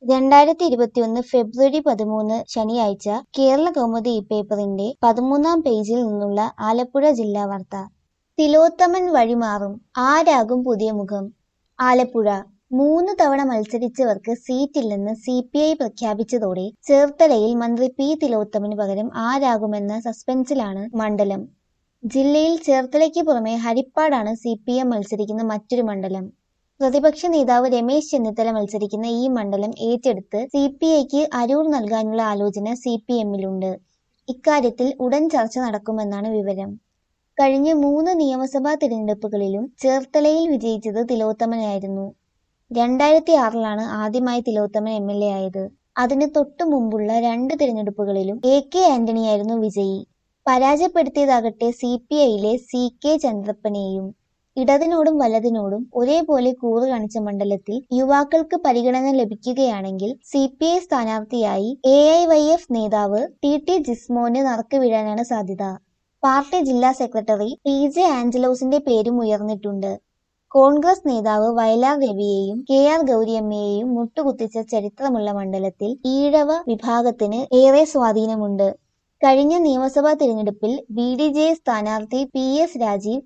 2021 ഫെബ്രുവരി 13 ശനിയാഴ്ച കേരളകൗമുദി പേപ്പറിന്റെ 13-ാം പേജിൽ നിന്നുള്ള ആലപ്പുഴ ജില്ലാ വാർത്ത. തിലോത്തമൻ വഴിമാറും, ആരാകും പുതിയ മുഖം? ആലപ്പുഴ. 3 തവണ മത്സരിച്ചവർക്ക് സീറ്റില്ലെന്ന് സിപിഐ പ്രഖ്യാപിച്ചതോടെ ചേർത്തലയിൽ മന്ത്രി പി തിലോത്തമന് പകരം ആരാകുമെന്ന സസ്പെൻസിലാണ് മണ്ഡലം. ജില്ലയിൽ ചേർത്തലയ്ക്ക് പുറമെ ഹരിപ്പാടാണ് സിപിഎം മത്സരിക്കുന്ന മറ്റൊരു മണ്ഡലം. പ്രതിപക്ഷ നേതാവ് രമേശ് ചെന്നിത്തല മത്സരിക്കുന്ന ഈ മണ്ഡലം ഏറ്റെടുത്ത് സിപിഐക്ക് അരൂർ നൽകാനുള്ള ആലോചന സിപിഎമ്മിലുണ്ട്. ഇക്കാര്യത്തിൽ ഉടൻ ചർച്ച നടക്കുമെന്നാണ് വിവരം. കഴിഞ്ഞ 3 നിയമസഭാ തിരഞ്ഞെടുപ്പുകളിലും ചേർത്തലയിൽ വിജയിച്ചത് തിലോത്തമനായിരുന്നു. 2006-ലാണ് ആദ്യമായി തിലോത്തമൻ എംഎൽഎ ആയത്. അതിന് തൊട്ടു മുമ്പുള്ള 2 തിരഞ്ഞെടുപ്പുകളിലും എ.കെ. ആന്റണിയായിരുന്നു വിജയി. പരാജയപ്പെടുത്തിയതാകട്ടെ സിപിഐയിലെ സി.കെ. ചന്ദ്രപ്പനെയും. ഇടതിനോടും വലതിനോടും ഒരേപോലെ കൂറ് കാണിച്ച മണ്ഡലത്തിൽ യുവാക്കൾക്ക് പരിഗണന ലഭിക്കുകയാണെങ്കിൽ സിപിഐ സ്ഥാനാർത്ഥിയായി എഐവൈഎഫ് നേതാവ് ടി ജിസ്മോന് നറുക്കുവീഴാനാണ് സാധ്യത. പാർട്ടി ജില്ലാ സെക്രട്ടറി ടി.ജെ. ആഞ്ചലോസിന്റെ പേരും ഉയർന്നിട്ടുണ്ട്. കോൺഗ്രസ് നേതാവ് വയലാർ രവിയെയും കെ.ആർ. ഗൗരിയമ്മയെയും മുട്ടുകുത്തിച്ച ചരിത്രമുള്ള മണ്ഡലത്തിൽ ഈഴവ വിഭാഗത്തിന് ഏറെ സ്വാധീനമുണ്ട്. കഴിഞ്ഞ നിയമസഭാ തിരഞ്ഞെടുപ്പിൽ ബി.ഡി.ജെ. സ്ഥാനാർത്ഥി പി.എസ്. രാജീവ്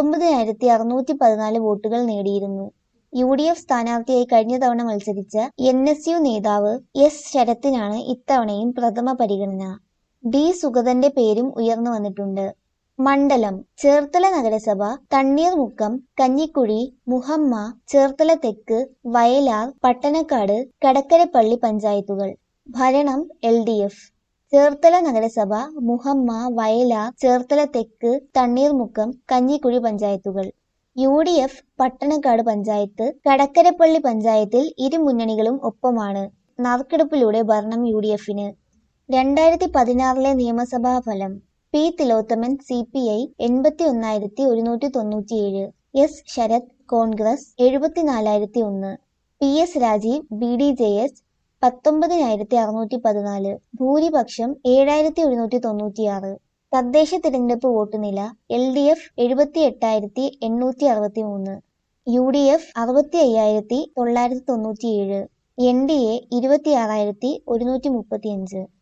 19,614 വോട്ടുകൾ നേടിയിരുന്നു. യു.ഡി.എഫ്. സ്ഥാനാർത്ഥിയായി കഴിഞ്ഞ തവണ മത്സരിച്ച എൻ.എസ്.യു. നേതാവ് എസ്. ശരത്തിനാണ് ഇത്തവണയും പ്രഥമ പരിഗണന. ഡി. സുഗതന്റെ പേരും ഉയർന്നു വന്നിട്ടുണ്ട്. മണ്ഡലം: ചേർത്തല നഗരസഭ, തണ്ണീർമുക്കം, കഞ്ഞിക്കുഴി, മുഹമ്മ, ചേർത്തല തെക്ക്, വയലാർ, പട്ടണക്കാട്, കടക്കരപ്പള്ളി പഞ്ചായത്തുകൾ. ഭരണം എൽ.ഡി.എഫ്. ചേർത്തല നഗരസഭ, മുഹമ്മ, വയലാർ, ചേർത്തല തെക്ക്, തണ്ണീർമുക്കം, കഞ്ഞിക്കുഴി പഞ്ചായത്തുകൾ. യു.ഡി.എഫ്. പട്ടണക്കാട് പഞ്ചായത്ത്, കടക്കരപ്പള്ളി പഞ്ചായത്തിൽ ഇരു മുന്നണികളും ഒപ്പമാണ്. നറുക്കെടുപ്പിലൂടെ ഭരണം യു.ഡി.എഫിന്. 2016-ലെ നിയമസഭാ ഫലം: P Thilothaman CPI 81,197, S. Sarath Congress 74,001, P S. Rajeev BDJS 19,614, ഭൂരിപക്ഷം 7,196. തദ്ദേശ തിരഞ്ഞെടുപ്പ് വോട്ട് നില: എൽ.ഡി.എഫ് 78,863, യു.ഡി.എഫ് 65,997, എൻ.ഡി.എ 26,135.